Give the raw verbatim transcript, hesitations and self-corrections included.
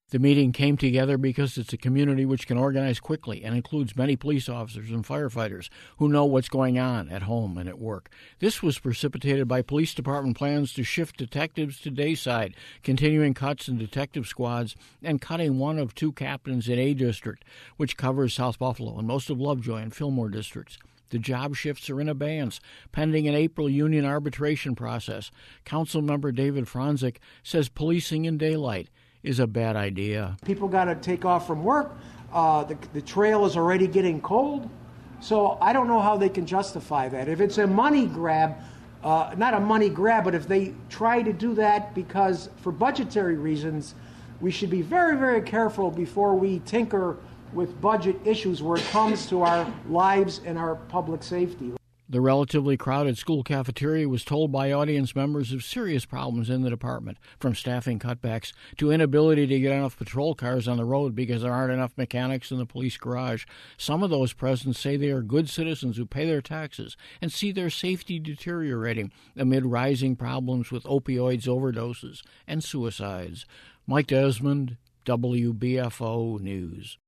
The meeting came together because it's a community which can organize quickly and includes many police officers and firefighters who know what's going on at home and at work. This was precipitated by police department plans to shift detectives to Dayside, continuing cuts in detective squads and cutting one of two captains in A District, which covers South Buffalo and most of Lovejoy and Fillmore districts. The job shifts are in abeyance, pending an April union arbitration process. Councilmember David Franzik says policing in daylight is a bad idea. People got to take off from work. Uh, the, the trail is already getting cold. So I don't know how they can justify that. If it's a money grab, uh, not a money grab, but if they try to do that because for budgetary reasons, we should be very, very careful before we tinker with budget issues where it comes to our lives and our public safety. The relatively crowded school cafeteria was told by audience members of serious problems in the department, from staffing cutbacks to inability to get enough patrol cars on the road because there aren't enough mechanics in the police garage. Some of those present say they are good citizens who pay their taxes and see their safety deteriorating amid rising problems with opioids, overdoses, and suicides. Mike Desmond, W B F O News.